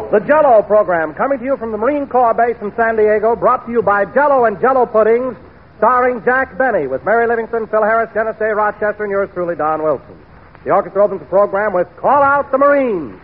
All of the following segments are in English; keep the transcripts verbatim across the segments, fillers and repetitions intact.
The Jell-O program, coming to you from the Marine Corps Base in San Diego, brought to you by Jell-O and Jell-O Puddings, starring Jack Benny, with Mary Livingston, Phil Harris, Dennis A. Rochester, and yours truly, Don Wilson. The orchestra opens the program with Call Out the Marines.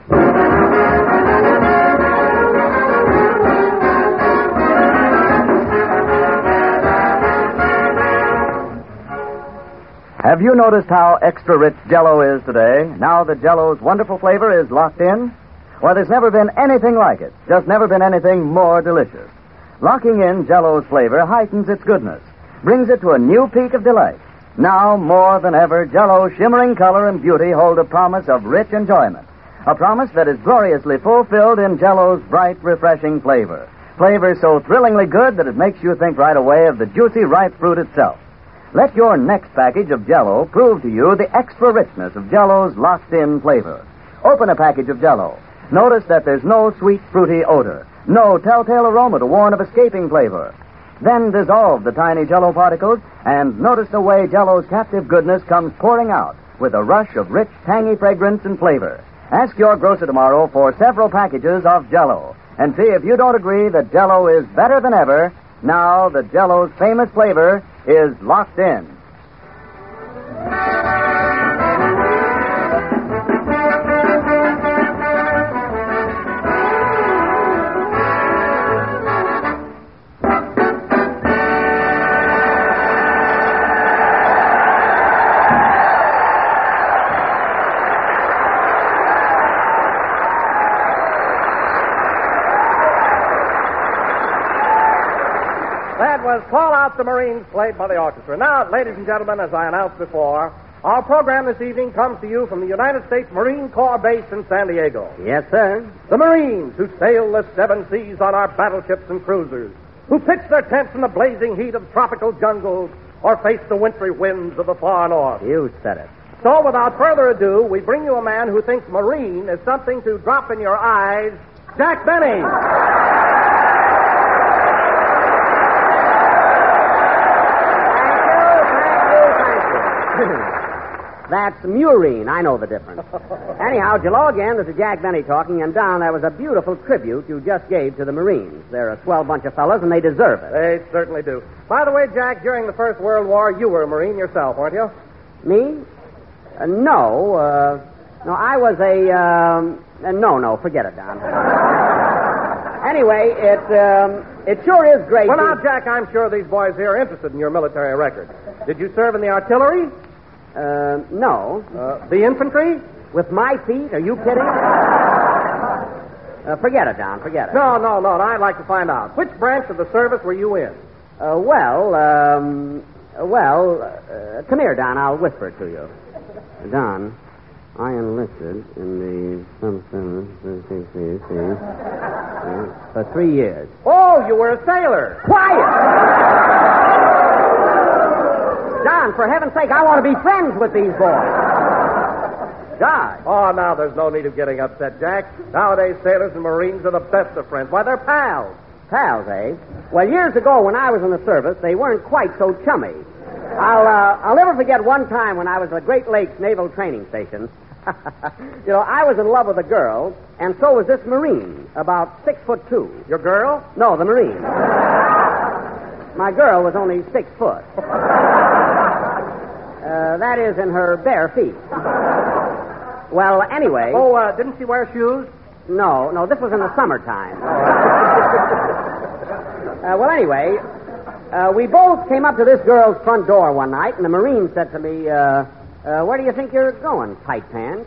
Have you noticed how extra rich Jell-O is today, now that Jell-O's wonderful flavor is locked in? Well, there's never been anything like it. Just never been anything more delicious. Locking in Jell-O's flavor heightens its goodness, brings it to a new peak of delight. Now, more than ever, Jell-O's shimmering color and beauty hold a promise of rich enjoyment. A promise that is gloriously fulfilled in Jell-O's bright, refreshing flavor. Flavor so thrillingly good that it makes you think right away of the juicy, ripe fruit itself. Let your next package of Jell-O prove to you the extra richness of Jell-O's locked-in flavor. Open a package of Jell-O. Notice that there's no sweet, fruity odor, no telltale aroma to warn of escaping flavor. Then dissolve the tiny Jell-O particles and notice the way Jell-O's captive goodness comes pouring out with a rush of rich, tangy fragrance and flavor. Ask your grocer tomorrow for several packages of Jell-O and see if you don't agree that Jell-O is better than ever now that Jell-O's famous flavor is locked in. Was Call Out the Marines, played by the orchestra. Now, ladies and gentlemen, as I announced before, our program this evening comes to you from the United States Marine Corps Base in San Diego. Yes, sir. The Marines who sail the seven seas on our battleships and cruisers, who pitch their tents in the blazing heat of tropical jungles or face the wintry winds of the far north. You said it. So, without further ado, we bring you a man who thinks Marine is something to drop in your eyes, Jack Benny. That's Murine. I know the difference. Anyhow, Jell-O again, this is Jack Benny talking, and Don, that was a beautiful tribute you just gave to the Marines. They're a swell bunch of fellows, and they deserve it. They certainly do. By the way, Jack, during the First World War, you were a Marine yourself, weren't you? Me? Uh, no. Uh, no, I was a... Um, uh, no, no, forget it, Don. Anyway, it um, it sure is great. Well, to... now, Jack, I'm sure these boys here are interested in your military record. Did you serve in the artillery? Uh, no. Uh, the infantry? With my feet? Are you kidding? uh, forget it, Don. Forget it. No, no, no. I'd like to find out. Which branch of the service were you in? Uh, well, um, well, uh, come here, Don. I'll whisper it to you. Don, I enlisted in the for three years. Oh, you were a sailor. Quiet! Don, for heaven's sake, I want to be friends with these boys. God. Oh, now there's no need of getting upset, Jack. Nowadays, sailors and Marines are the best of friends. Why, they're pals. Pals, eh? Well, years ago, when I was in the service, they weren't quite so chummy. I'll, uh, I'll never forget one time when I was at the Great Lakes Naval Training Station. You know, I was in love with a girl, and so was this Marine, about six foot two. Your girl? No, the Marine. My girl was only six foot. Uh, that is, in her bare feet. Well, anyway... Oh, uh, didn't she wear shoes? No, no, this was in the summertime. uh, well, anyway, uh, we both came up to this girl's front door one night, and the Marine said to me, uh, uh, where do you think you're going, tight pants?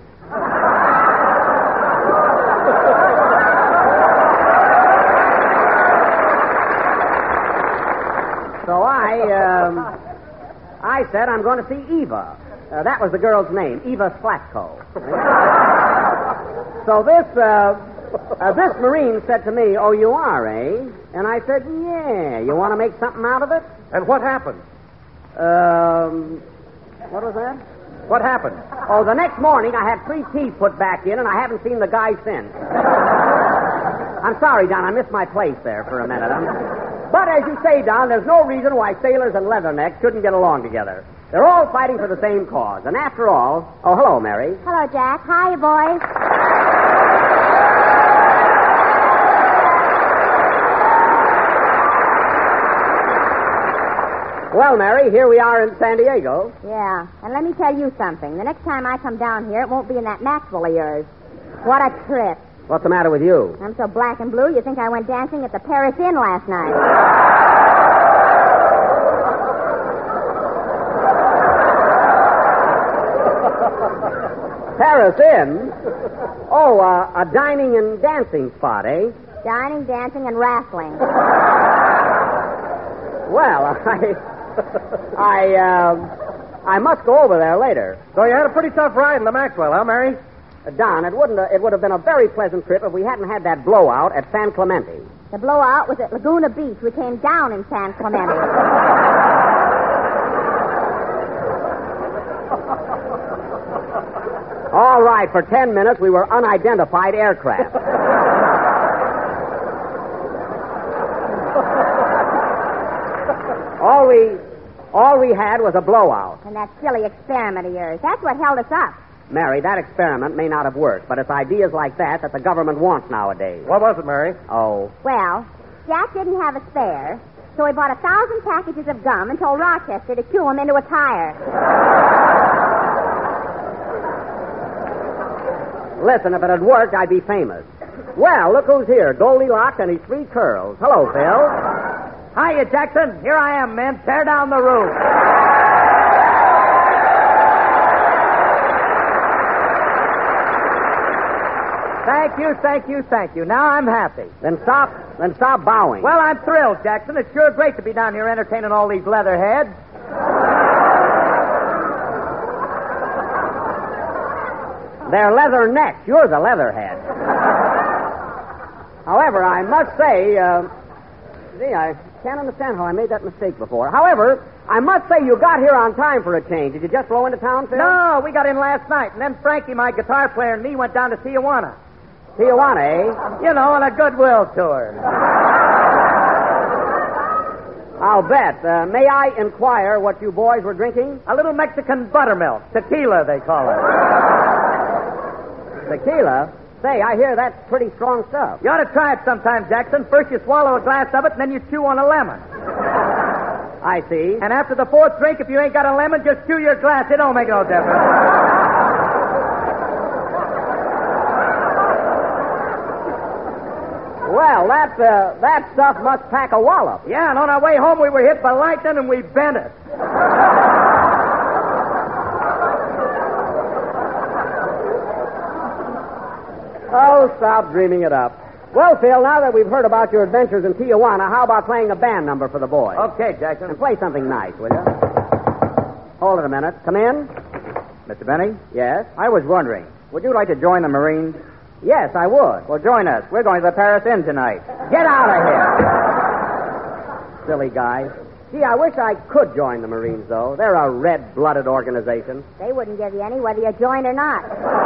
So I, um... I said, I'm going to see Eva. Uh, that was the girl's name, Eva Slatko. So this, uh, uh, this Marine said to me, oh, you are, eh? And I said, yeah. You want to make something out of it? And what happened? Um, what was that? What happened? Oh, the next morning I had three teeth put back in, and I haven't seen the guy since. I'm sorry, Don. I missed my place there for a minute. I'm... But as you say, Don, there's no reason why sailors and leathernecks shouldn't get along together. They're all fighting for the same cause. And after all... Oh, hello, Mary. Hello, Jack. Hi, boys. Well, Mary, here we are in San Diego. Yeah, and let me tell you something. The next time I come down here, it won't be in that Maxwell of yours. What a trip. What's the matter with you? I'm so black and blue, you think I went dancing at the Paris Inn last night. Paris Inn? Oh, uh, a dining and dancing spot, eh? Dining, dancing, and wrestling. Well, I... I, uh, I must go over there later. So you had a pretty tough ride in the Maxwell, huh, Mary? Uh, Don, it wouldn't. Uh, it would have been a very pleasant trip if we hadn't had that blowout at San Clemente. The blowout was at Laguna Beach. We came down in San Clemente. All right, for ten minutes we were unidentified aircraft. all we, all we had was a blowout. And that silly experiment of yours. That's what held us up. Mary, that experiment may not have worked, but it's ideas like that that the government wants nowadays. What was it, Mary? Oh. Well, Jack didn't have a spare, so he bought a thousand packages of gum and told Rochester to chew them into a tire. Listen, if it had worked, I'd be famous. Well, look who's here. Goldilocks and his three curls. Hello, Phil. Hiya, Jackson. Here I am, men. Tear down the roof. Thank you, thank you, thank you. Now I'm happy. Then stop, then stop bowing. Well, I'm thrilled, Jackson. It's sure great to be down here entertaining all these leatherheads. They're leather necks. You're the leatherhead. However, I must say, uh, see, I can't understand how I made that mistake before. However, I must say you got here on time for a change. Did you just blow into town, Phil? No, we got in last night, and then Frankie, my guitar player, and me went down to Tijuana. Tijuana, eh? You know, on a goodwill tour. I'll bet. Uh, may I inquire what you boys were drinking? A little Mexican buttermilk. Tequila, they call it. Tequila? Say, I hear that's pretty strong stuff. You ought to try it sometime, Jackson. First you swallow a glass of it, and then you chew on a lemon. I see. And after the fourth drink, if you ain't got a lemon, just chew your glass. It don't make no difference. Well, that uh, that stuff must pack a wallop. Yeah, and on our way home, we were hit by lightning, and we bent it. Oh, stop dreaming it up. Well, Phil, now that we've heard about your adventures in Tijuana, how about playing a band number for the boys? Okay, Jackson. And play something nice, will you? Hold it a minute. Come in. Mister Benny, Yes? I was wondering, would you like to join the Marines? Yes, I would. Well, join us. We're going to the Paris Inn tonight. Get out of here. Silly guy. Gee, I wish I could join the Marines, though. They're a red-blooded organization. They wouldn't give you any whether you joined or not.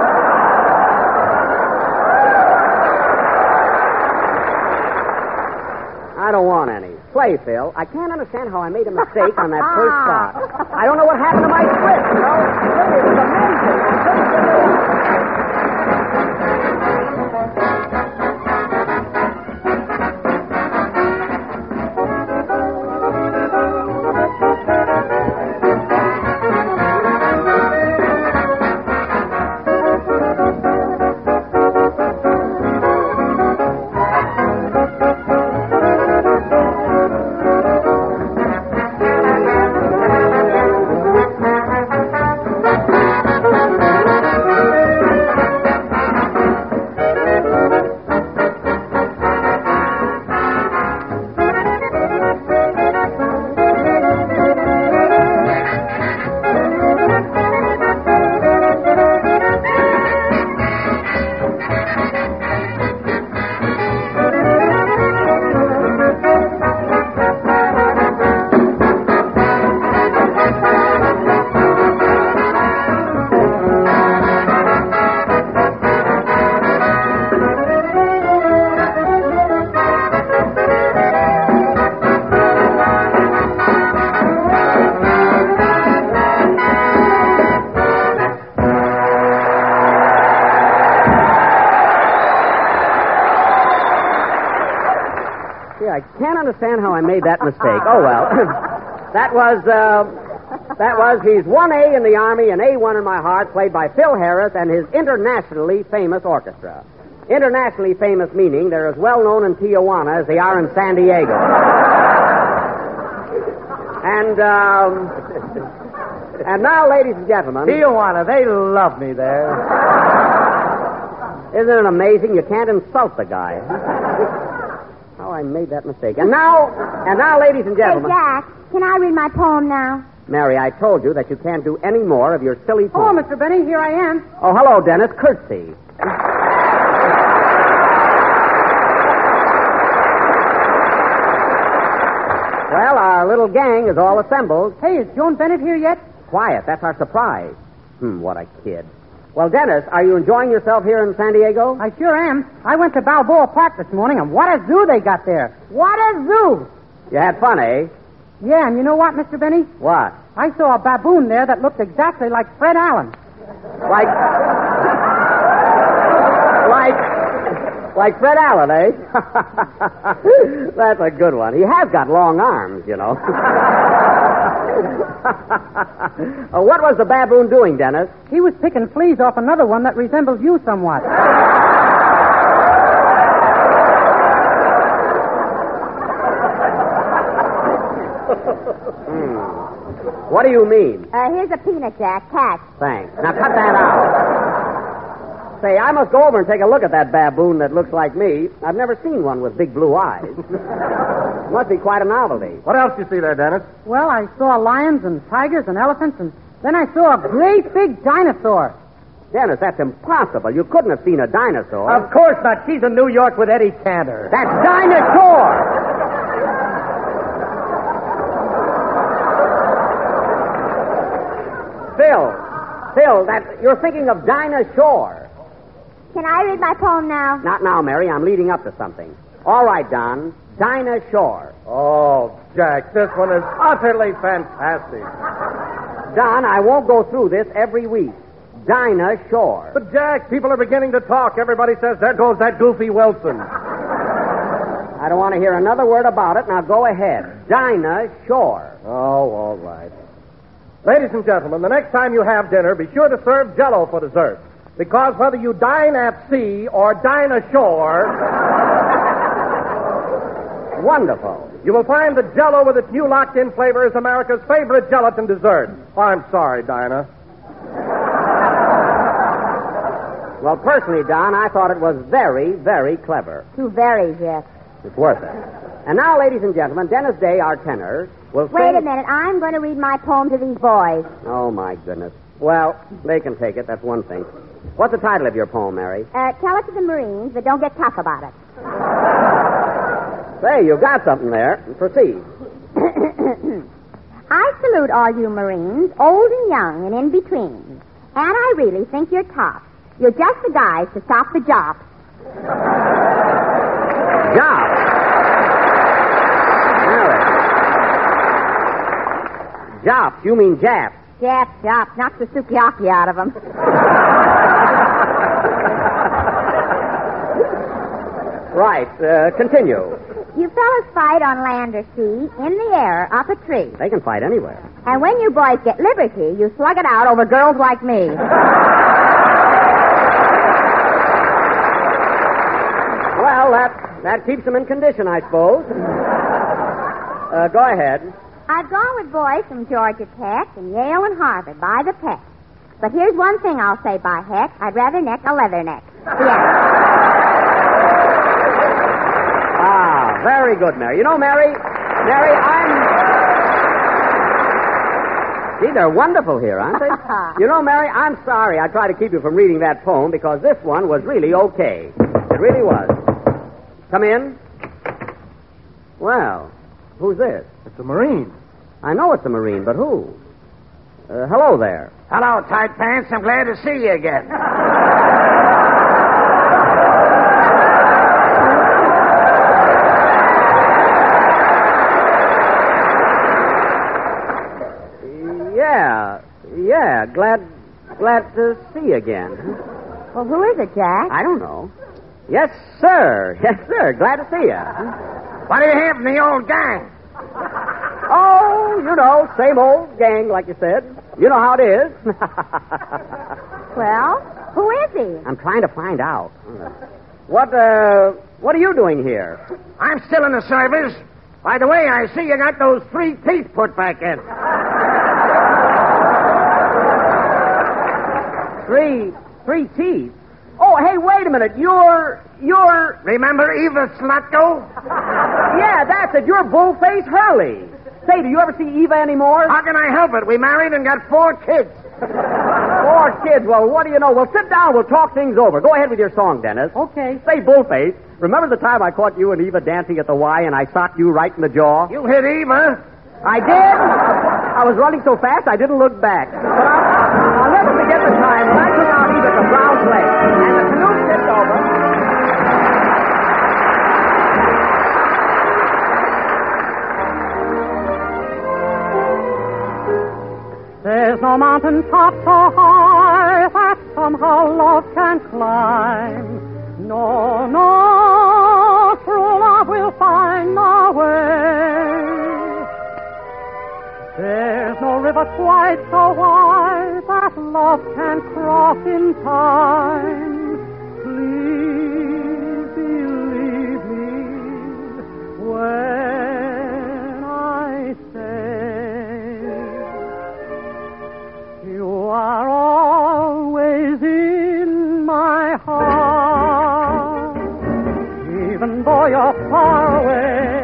I don't want any. Play, Phil. I can't understand how I made a mistake on that first shot. I don't know what happened to my script, you know? Really, it was amazing. I couldn't get it in. I can't understand how I made that mistake. Oh, well. That was, uh, that was, he's one A in the Army and A one in my heart, played by Phil Harris and his internationally famous orchestra. Internationally famous meaning they're as well known in Tijuana as they are in San Diego. and, um, and now, ladies and gentlemen. Tijuana, they love me there. Isn't it amazing? You can't insult the guy. Oh, I made that mistake. And now, and now, ladies and Hey, gentlemen. Jack, can I read my poem now? Mary, I told you that you can't do any more of your silly Oh, poem. Mister Benny, here I am. Oh, hello, Dennis. Curtsy. Well, our little gang is all assembled. Hey, is Joan Bennett here yet? Quiet. That's our surprise. Hmm, what a kid. Well, Dennis, are you enjoying yourself here in San Diego? I sure am. I went to Balboa Park this morning, and what a zoo they got there. What a zoo! You had fun, eh? Yeah, and you know what, Mister Benny? What? I saw a baboon there that looked exactly like Fred Allen. Like... like... Like Fred Allen, eh? That's a good one. He has got long arms, you know. uh, what was the baboon doing, Dennis? He was picking fleas off another one that resembles you somewhat. hmm. What do you mean? Uh, here's a peanut, Jack. Catch. Thanks. Now cut that out. Say, I must go over and take a look at that baboon that looks like me. I've never seen one with big blue eyes. Must be quite a novelty. What else do you see there, Dennis? Well, I saw lions and tigers and elephants, and then I saw a great big dinosaur. Dennis, that's impossible. You couldn't have seen a dinosaur. Of course not. She's in New York with Eddie Cantor. That's dinosaur! Phil, Phil, that you're thinking of Dinah Shore. Can I read my poem now? Not now, Mary. I'm leading up to something. All right, Don. Dinah Shore. Oh, Jack, this one is utterly fantastic. Don, I won't go through this every week. Dinah Shore. But, Jack, people are beginning to talk. Everybody says, there goes that goofy Wilson. I don't want to hear another word about it. Now go ahead. Dinah Shore. Oh, all right. Ladies and gentlemen, the next time you have dinner, be sure to serve Jell-O for dessert. Because whether you dine at sea or dine ashore, wonderful. You will find that Jell-O with its new locked-in flavor is America's favorite gelatin dessert. Oh, I'm sorry, Dinah. Well, personally, Don, I thought it was very, very clever. Two berries, yes. It's worth it. And now, ladies and gentlemen, Dennis Day, our tenor, will sing... Wait a minute. I'm going to read my poem to these boys. Oh, my goodness. Well, they can take it. That's one thing. What's the title of your poem, Mary? Uh, tell it to the Marines, but don't get tough about it. Say, you got something there. Proceed. I salute all you Marines, old and young and in between. And I really think you're tough. You're just the guys to stop the Jops. Jops? Mary. Jops? You mean Japs? Japs, Jops. Knock the sukiyaki out of them. Right. Uh, continue. You fellas fight on land or sea, in the air, or up a tree. They can fight anywhere. And when you boys get liberty, you slug it out over girls like me. Well, that that keeps them in condition, I suppose. Uh, go ahead. I've gone with boys from Georgia Tech and Yale and Harvard by the peck. But here's one thing I'll say by heck. I'd rather neck a leather neck. Yeah. Ah, very good, Mary. You know, Mary, Mary, I'm... Gee, they're wonderful here, aren't they? You know, Mary, I'm sorry I tried to keep you from reading that poem because this one was really okay. It really was. Come in. Well, who's this? It's a Marine. I know it's a Marine, but who? Uh, hello there. Hello, tight pants. I'm glad to see you again. Yeah, yeah, glad, glad to see you again. Well, who is it, Jack? I don't know. Yes, sir. Yes, sir. Glad to see you. What do you have from the old gang? Oh, you know, same old gang, like you said. You know how it is. Well, who is he? I'm trying to find out. What, uh, what are you doing here? I'm still in the service. By the way, I see you got those three teeth put back in. Three, three teeth? Oh, hey, wait a minute. You're, you're... Remember Eva Slutko? Yeah, that's it. You're Bullface Hurley. Say, do you ever see Eva anymore? How can I help it? We married and got four kids. Four kids. Well, what do you know? Well, sit down. We'll talk things over. Go ahead with your song, Dennis. Okay. Say, Bullface, remember the time I caught you and Eva dancing at the Y and I socked you right in the jaw? You hit Eva. I did? I was running so fast I didn't look back. But I'll, I'll never forget the time when I took out Eva to Brown's Lake and the canoe tipped over. There's no mountain top so high that somehow love can climb. No, no, true love will find a way. There's no river quite so wide that love can cross in time. Please believe me when I say you are always in my heart, even though you're far away.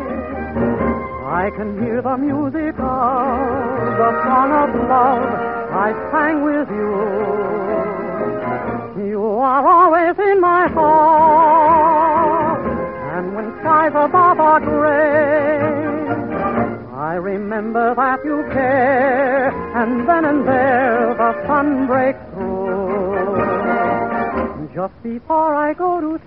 I can hear the music of the song of love I sang with you. You are always in my heart, and when skies above are gray, I remember that you care, and then and there the sun breaks through. Just before I go to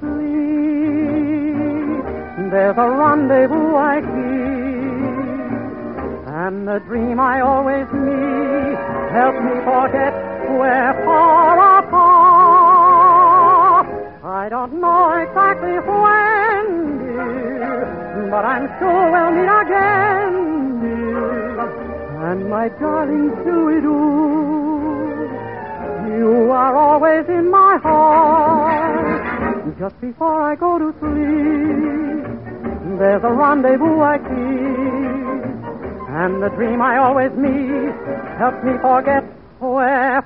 sleep, there's a rendezvous I keep, and the dream I always meet helps me forget we're far apart. I don't know exactly when, dear, but I'm sure we'll meet again, dear. And my darling, do-we-do, you are always in my heart. Just before I go to sleep, there's a rendezvous I keep, and the dream I always meet helps me forget we're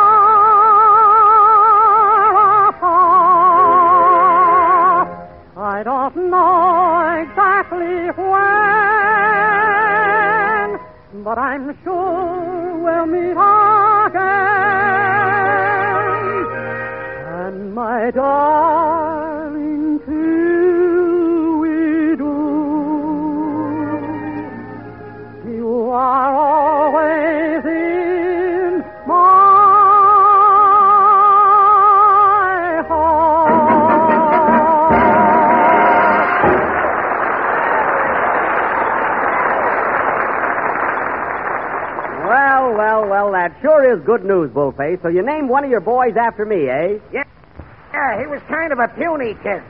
far apart. I don't know exactly when, but I'm sure we'll meet again. And my darling, till we do, you are always in my Well, well, well, that sure is good news, Bullface. So you named one of your boys after me, eh? Yeah. Yeah, he was kind of a puny kid.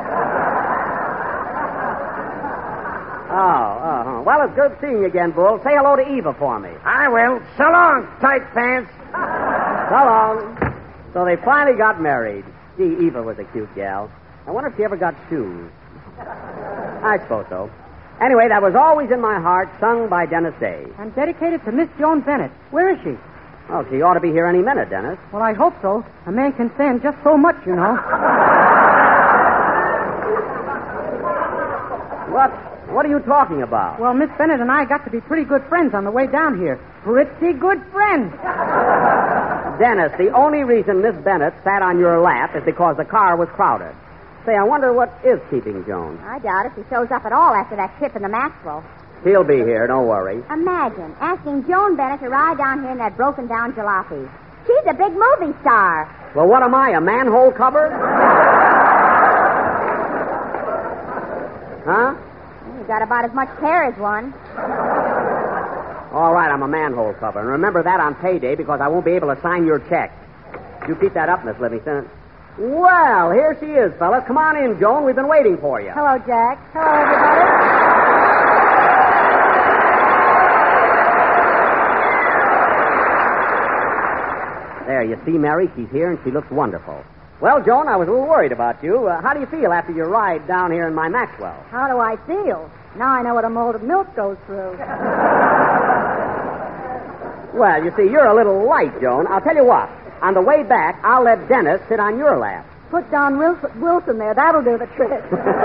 Oh, uh-huh. Well, it's good seeing you again, Bull. Say hello to Eva for me. I will. So long, tight pants. So long. So they finally got married. Gee, Eva was a cute gal. I wonder if she ever got shoes. I suppose so. Anyway, that was always in my heart, sung by Dennis Day. And dedicated to Miss Joan Bennett. Where is she? Oh, she ought to be here any minute, Dennis. Well, I hope so. A man can stand just so much, you know. What? What are you talking about? Well, Miss Bennett and I got to be pretty good friends on the way down here. Pretty good friends. Dennis, the only reason Miss Bennett sat on your lap is because the car was crowded. Say, I wonder what is keeping Joan. I doubt if he shows up at all after that trip in the Maxwell. He'll be here, don't worry. Imagine asking Joan Bennett to ride down here in that broken-down jalopy. She's a big movie star. Well, what am I, a manhole cover? Huh? You got about as much hair as one. All right, I'm a manhole cover. And remember that on payday because I won't be able to sign your check. You keep that up, Miss Livingston. Well, here she is, fellas. Come on in, Joan. We've been waiting for you. Hello, Jack. Hello, everybody. There, you see, Mary, she's here and she looks wonderful. Well, Joan, I was a little worried about you. Uh, how do you feel after your ride down here in my Maxwell? How do I feel? Now I know what a mold of milk goes through. Well, you see, you're a little light, Joan. I'll tell you what. On the way back, I'll let Dennis sit on your lap. Put Don Wilson, Wilson there. That'll do the trick.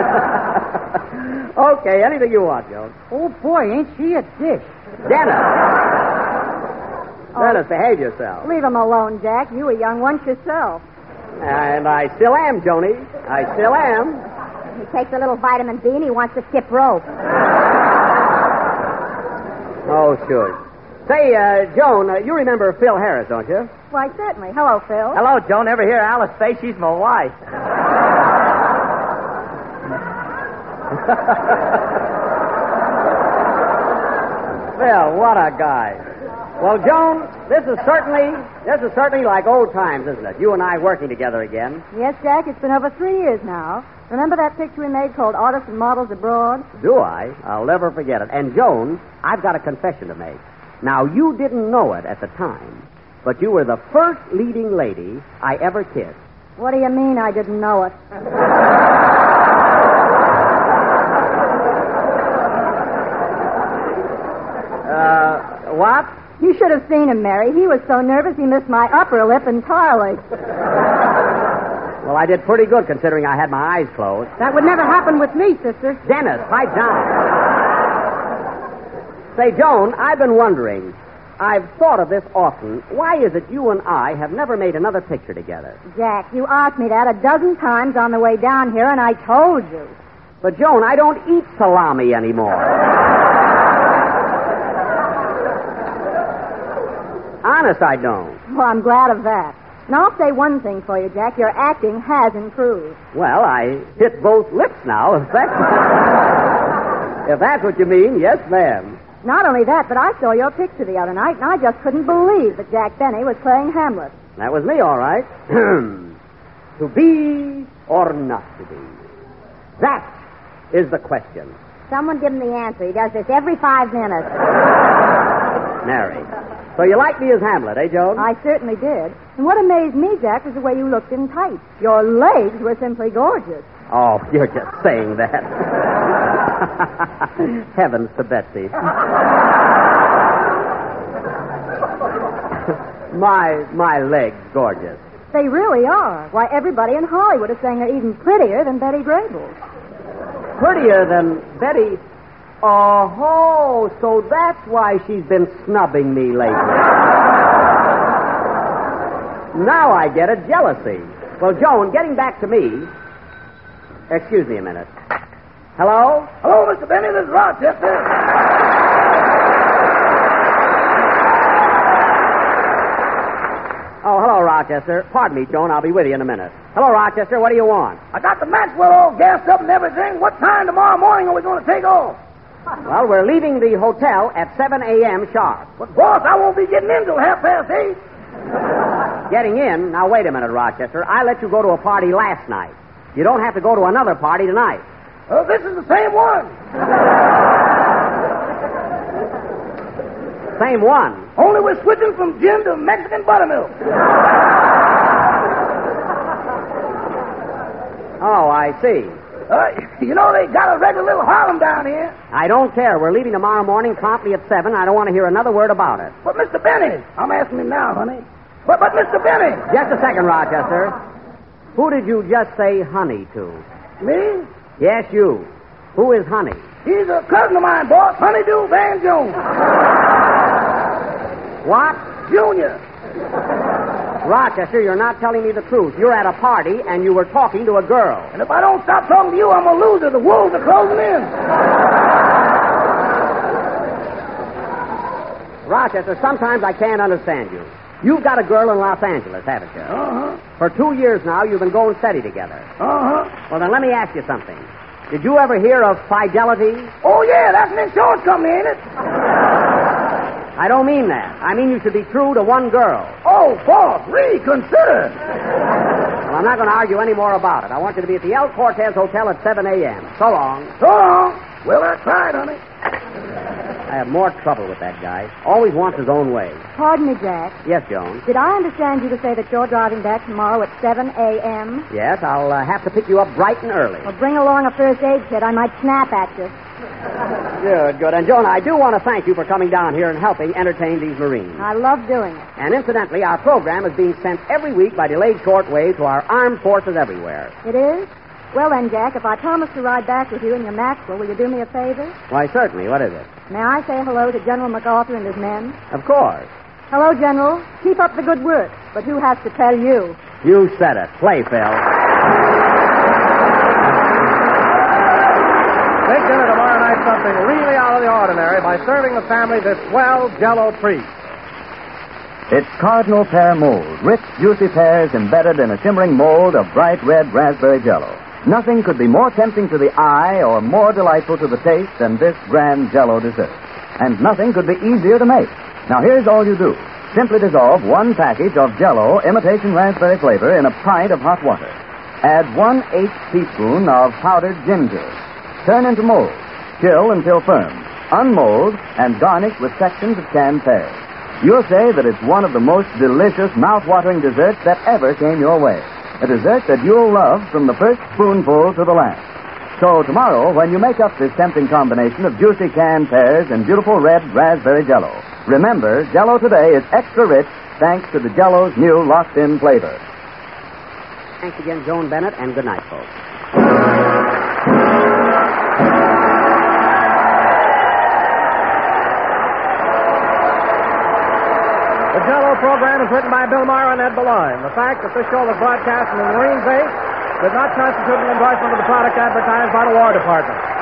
Okay, anything you want, Joan. Oh, boy, ain't she a dish. Dennis! Dennis, behave yourself. Leave him alone, Jack. You a young one yourself. And I still am, Joni. I still am. He takes a little vitamin B and he wants to skip rope. Oh, sure. Say, uh, Joan, uh, you remember Phil Harris, don't you? Why, certainly. Hello, Phil. Hello, Joan. Ever hear Alice say she's my wife? Phil, what a guy. Well, Joan, this is certainly this is certainly like old times, isn't it? You and I working together again. Yes, Jack, it's been over three years now. Remember that picture we made called Artists and Models Abroad? Do I? I'll never forget it. And, Joan, I've got a confession to make. Now, you didn't know it at the time, but you were the first leading lady I ever kissed. What do you mean I didn't know it? Uh, what? You should have seen him, Mary. He was so nervous he missed my upper lip entirely. Well, I did pretty good considering I had my eyes closed. That would never happen with me, sister. Dennis, pipe down. Say, Joan, I've been wondering. I've thought of this often. Why is it you and I have never made another picture together? Jack, you asked me that a dozen times on the way down here, and I told you. But, Joan, I don't eat salami anymore. Honest, I don't. Well, I'm glad of that. Now, I'll say one thing for you, Jack. Your acting has improved. Well, I hit both lips now, if that's, if that's what you mean. Yes, ma'am. Not only that, but I saw your picture the other night, and I just couldn't believe that Jack Benny was playing Hamlet. That was me, all right. To be or not to be? That is the question. Someone give him the answer. He does this every five minutes. Mary. So you like me as Hamlet, eh, Joan? I certainly did. And what amazed me, Jack, was the way you looked in tights. Your legs were simply gorgeous. Oh, you're just saying that. Heavens to Betsy. my my legs gorgeous. They really are. Why, everybody in Hollywood is saying they're even prettier than Betty Grable. Prettier than Betty... Oh, so that's why she's been snubbing me lately. Now I get it, jealousy. Well, Joan, getting back to me... Excuse me a minute. Hello? Hello, Mister Benny. This is Rochester. Oh, hello, Rochester. Pardon me, Joan. I'll be with you in a minute. Hello, Rochester. What do you want? I got the Maxwell all gassed up and everything. What time tomorrow morning are we going to take off? Well, we're leaving the hotel at seven a.m. sharp. But, boss, I won't be getting in till half past eight. Getting in? Now, wait a minute, Rochester. I let you go to a party last night. You don't have to go to another party tonight. Oh, this is the same one. Same one? Only we're switching from gin to Mexican buttermilk. Oh, I see. Uh, you know, they got a regular little Harlem down here. I don't care. We're leaving tomorrow morning promptly at seven. I don't want to hear another word about it. But, Mister Benny, I'm asking him now, honey. But, but, Mister Benny. Just a second, Rochester. Who did you just say honey to? Me? Yes, you. Who is Honey? He's a cousin of mine, boss. Honeydew Van Jones. What? Junior. Rochester, you're not telling me the truth. You're at a party and you were talking to a girl. And if I don't stop talking to you, I'm a loser. The wolves are closing in. Rochester, sometimes I can't understand you. You've got a girl in Los Angeles, haven't you? Uh-huh. For two years now, you've been going steady together. Uh-huh. Well, then let me ask you something. Did you ever hear of Fidelity? Oh, yeah, that's an insurance company, ain't it? I don't mean that. I mean you should be true to one girl. Oh, boss, reconsider. Well, I'm not going to argue any more about it. I want you to be at the El Cortez Hotel at seven a.m. So long. So long. Well, I tried, honey. I have more trouble with that guy. Always wants his own way. Pardon me, Jack. Yes, Joan. Did I understand you to say that you're driving back tomorrow at seven a.m.? Yes, I'll uh, have to pick you up bright and early. Well, bring along a first aid kit. I might snap at you. Good, good. And, Joan, I do want to thank you for coming down here and helping entertain these Marines. I love doing it. And incidentally, our program is being sent every week by delayed shortwave to our armed forces everywhere. It is? Well, then, Jack, if I promise to ride back with you in your Maxwell, will you do me a favor? Why, certainly. What is it? May I say hello to General MacArthur and his men? Of course. Hello, General. Keep up the good work. But who has to tell you? You said it. Play, Phil. Take dinner tomorrow night something really out of the ordinary by serving the family this swell Jell-O treat. It's Cardinal Pear Mold, rich, juicy pears embedded in a shimmering mold of bright red raspberry Jell-O. Nothing could be more tempting to the eye or more delightful to the taste than this grand Jell-O dessert. And nothing could be easier to make. Now, here's all you do. Simply dissolve one package of Jell-O imitation raspberry flavor in a pint of hot water. Add one eighth teaspoon of powdered ginger. Turn into mold. Chill until firm. Unmold and garnish with sections of canned pears. You'll say that it's one of the most delicious, mouth-watering desserts that ever came your way. A dessert that you'll love from the first spoonful to the last. So tomorrow, when you make up this tempting combination of juicy canned pears and beautiful red raspberry Jell-O, remember, Jell-O today is extra rich thanks to the Jell-O's new locked-in flavor. Thanks again, Joan Bennett, and good night, folks. The Jell-O program is written by Bill Maher and Ed Beloin. The fact that this show was broadcast from the Marine base did not constitute an endorsement of the product advertised by the War Department.